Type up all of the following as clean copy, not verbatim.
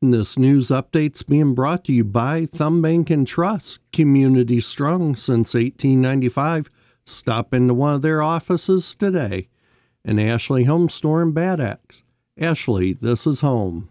And this news update's being brought to you by Thumb Bank and Trust, community strong since 1895. Stop into one of their offices today. And Ashley Home Store in Bad Axe. Ashley, this is home.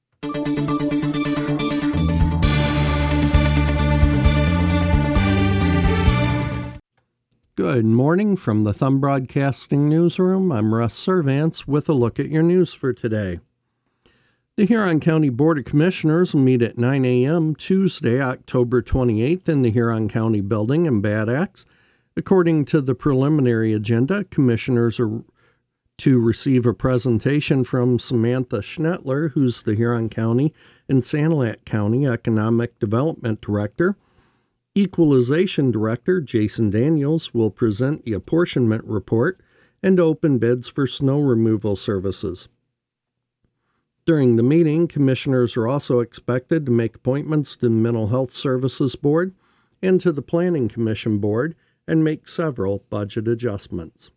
Good morning from the Thumb Broadcasting Newsroom. I'm Russ Servance with a look at your news for today. The Huron County Board of Commissioners will meet at 9 a.m. Tuesday, October 28th in the Huron County Building in Bad Axe. According to the preliminary agenda, commissioners are to receive a presentation from Samantha Schnettler, who's the Huron County and Sanilac County Economic Development Director. Equalization Director Jason Daniels will present the apportionment report and open bids for snow removal services. During the meeting, commissioners are also expected to make appointments to the Mental Health Services Board and to the Planning Commission Board and make several budget adjustments.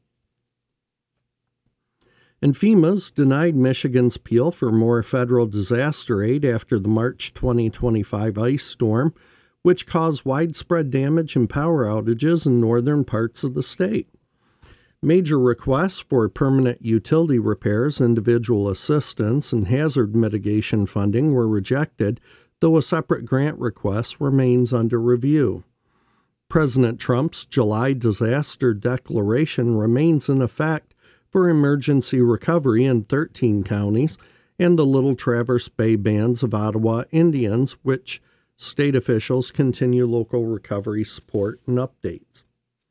And FEMA's denied Michigan's appeal for more federal disaster aid after the March 2025 ice storm, which caused widespread damage and power outages in northern parts of the state. Major requests for permanent utility repairs, individual assistance, and hazard mitigation funding were rejected, though a separate grant request remains under review. President Trump's July disaster declaration remains in effect for emergency recovery in 13 counties and the Little Traverse Bay bands of Ottawa Indians, which state officials continue local recovery support and updates.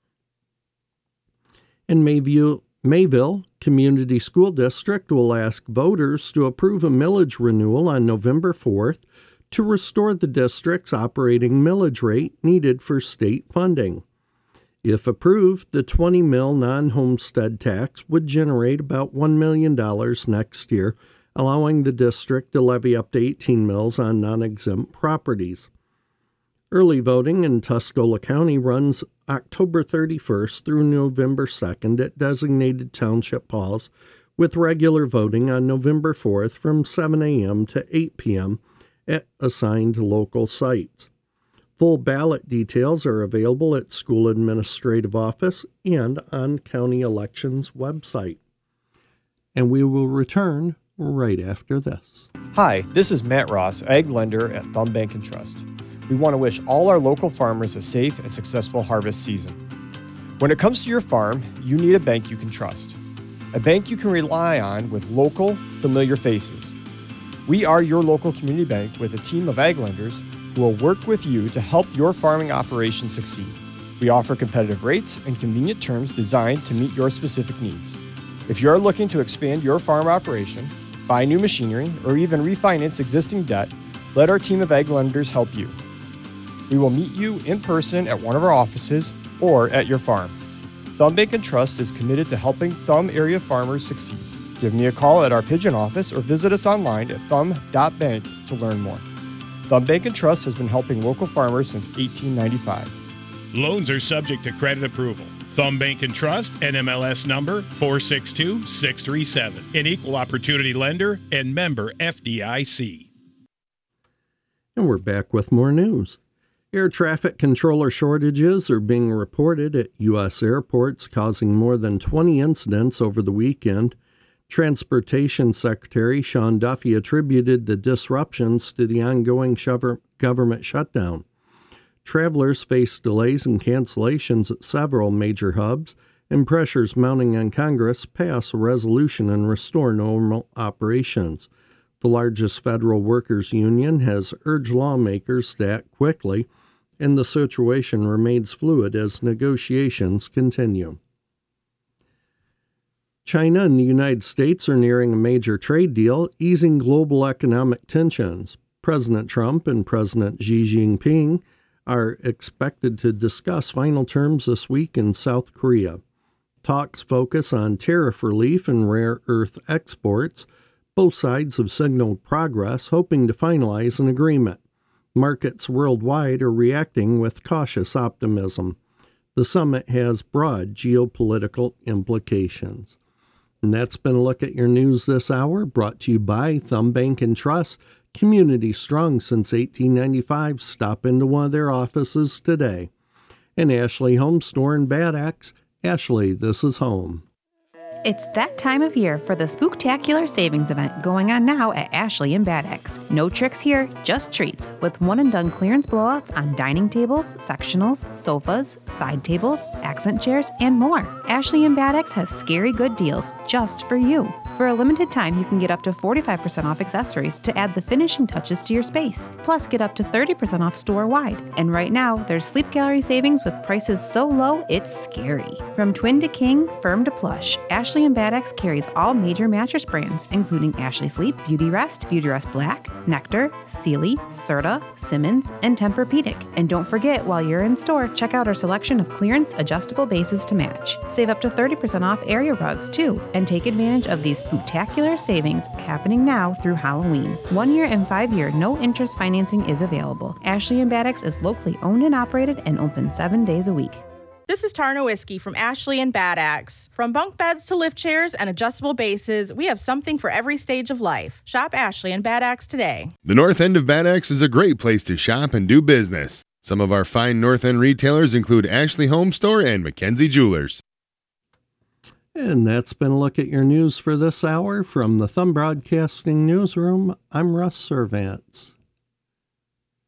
In Mayville Community School District will ask voters to approve a millage renewal on November 4th to restore the district's operating millage rate needed for state funding. If approved, the 20 mil non-homestead tax would generate about $1 million next year, allowing the district to levy up to 18 mills on non-exempt properties. Early voting in Tuscola County runs October 31st through November 2nd at designated township halls, with regular voting on November 4th from 7 a.m. to 8 p.m. at assigned local sites. Full ballot details are available at School Administrative Office and on County Elections website. And we will return right after this. Hi, this is Matt Ross, Ag Lender at Thumb Bank and Trust. We want to wish all our local farmers a safe and successful harvest season. When it comes to your farm, you need a bank you can trust. A bank you can rely on with local, familiar faces. We are your local community bank with a team of Ag Lenders who will work with you to help your farming operation succeed. We offer competitive rates and convenient terms designed to meet your specific needs. If you are looking to expand your farm operation, buy new machinery, or even refinance existing debt, let our team of Ag Lenders help you. We will meet you in person at one of our offices or at your farm. Thumb Bank and Trust is committed to helping Thumb area farmers succeed. Give me a call at our Pigeon office or visit us online at thumb.bank to learn more. Thumb Bank and Trust has been helping local farmers since 1895. Loans are subject to credit approval. Thumb Bank and Trust, NMLS number 462637, an equal opportunity lender and member FDIC. And we're back with more news. Air traffic controller shortages are being reported at U.S. airports, causing more than 20 incidents over the weekend. Transportation Secretary Sean Duffy attributed the disruptions to the ongoing government shutdown. Travelers face delays and cancellations at several major hubs, and pressures mounting on Congress pass a resolution and restore normal operations. The largest federal workers' union has urged lawmakers to act quickly, and the situation remains fluid as negotiations continue. China and the United States are nearing a major trade deal, easing global economic tensions. President Trump and President Xi Jinping are expected to discuss final terms this week in South Korea. Talks focus on tariff relief and rare earth exports. Both sides have signaled progress, hoping to finalize an agreement. Markets worldwide are reacting with cautious optimism. The summit has broad geopolitical implications. And that's been a look at your news this hour, brought to you by Thumb Bank and Trust, Community strong since 1895. Stop into one of their offices today. And Ashley Home Store in Bad Axe. Ashley, this is home. It's that time of year for the Spooktacular Savings event going on now at Ashley and Bad Axe. No tricks here, just treats, with one-and-done clearance blowouts on dining tables, sectionals, sofas, side tables, accent chairs, and more. Ashley and Bad Axe has scary good deals just for you. For a limited time, you can get up to 45% off accessories to add the finishing touches to your space. Plus, get up to 30% off store-wide. And right now, there's Sleep Gallery savings with prices so low, it's scary. From twin to king, firm to plush, Ashley and Bad Axe carries all major mattress brands, including Ashley Sleep, Beautyrest Black, Nectar, Sealy, Serta, Simmons, and Tempur-Pedic. And don't forget, while you're in store, check out our selection of clearance adjustable bases to match. Save up to 30% off area rugs, too, and take advantage of these spectacular savings happening now through Halloween. 1 year and 5 year no-interest financing is available. Ashley and Bad Axe is locally owned and operated and open 7 days a week. This is Tarna Whiskey from Ashley and Bad Axe. From bunk beds to lift chairs and adjustable bases, we have something for every stage of life. Shop Ashley and Bad Axe today. The North End of Bad Axe is a great place to shop and do business. Some of our fine North End retailers include Ashley Home Store and Mackenzie Jewelers. And that's been a look at your news for this hour. From the Thumb Broadcasting Newsroom, I'm Russ Servants.